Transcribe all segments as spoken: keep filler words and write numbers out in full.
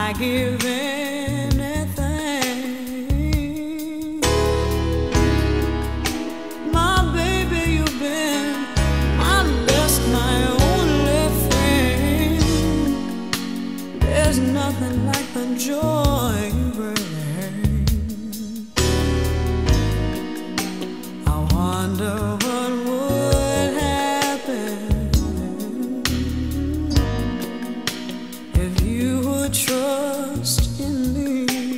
I give anything. My baby, you've been my best, my only friend. There's nothing like the joy you bring. I wonder what would happen if you would trust in me.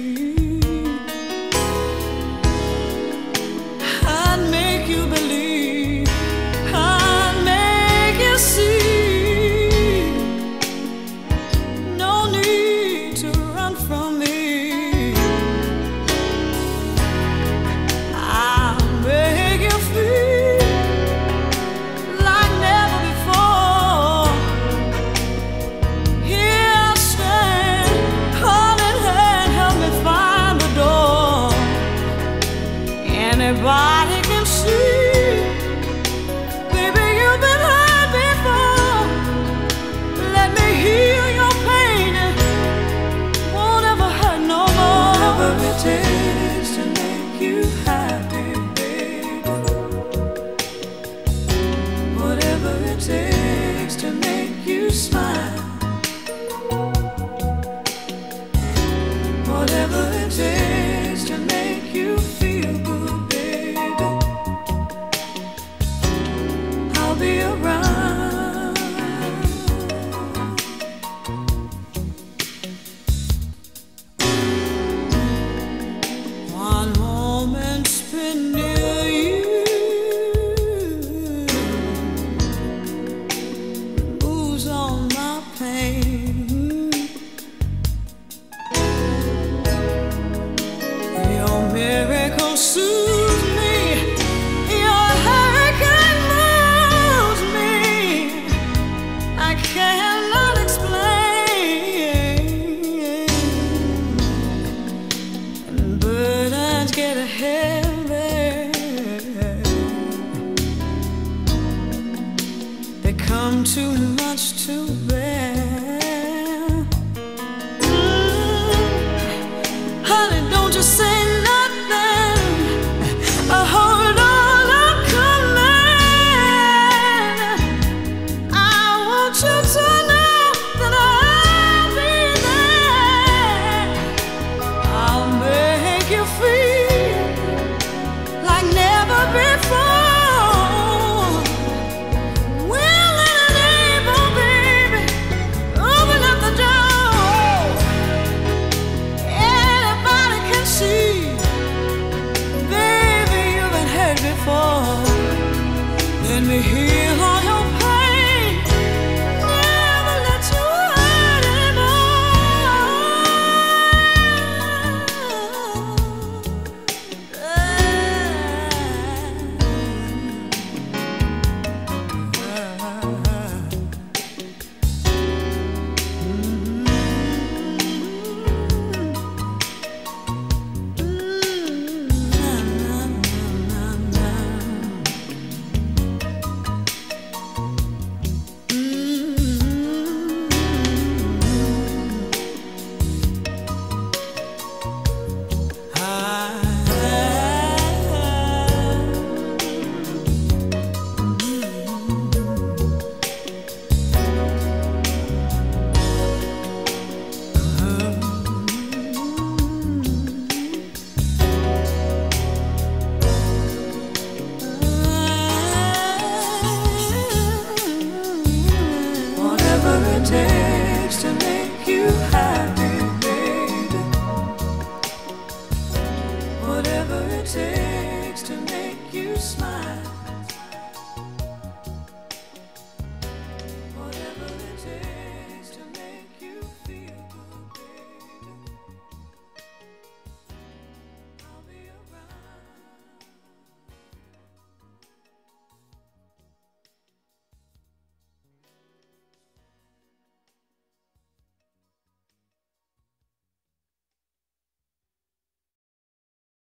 I'd make you believe, I'd make you see. No need to run from me. I'll make you feel like never before. Here I stand, hand in hand, help me find the door. Anybody can see, baby, you've been hurt before. Let me heal your pain, it won't ever hurt no more. Whatever it takes to make you happy, baby. Whatever it takes to make you smile. Whatever it takes to make you feel good, baby. I'll be around. One moment spent near you removes all my pain. Your miracle soothes me, your hurricane moves me. I cannot explain. And burdens get heavy, they come too much to bear. Honey, don't you say nothing. I hold on, I'm coming. I want you to know that I'll be there. I'll make you feel like never before. Willing and able, baby, open up the door. Anybody can see, baby, you've been hurt before. Let me heal all your pain, never let you hurt Whatever it takes to make you happy, baby. Whatever it takes to make you smile.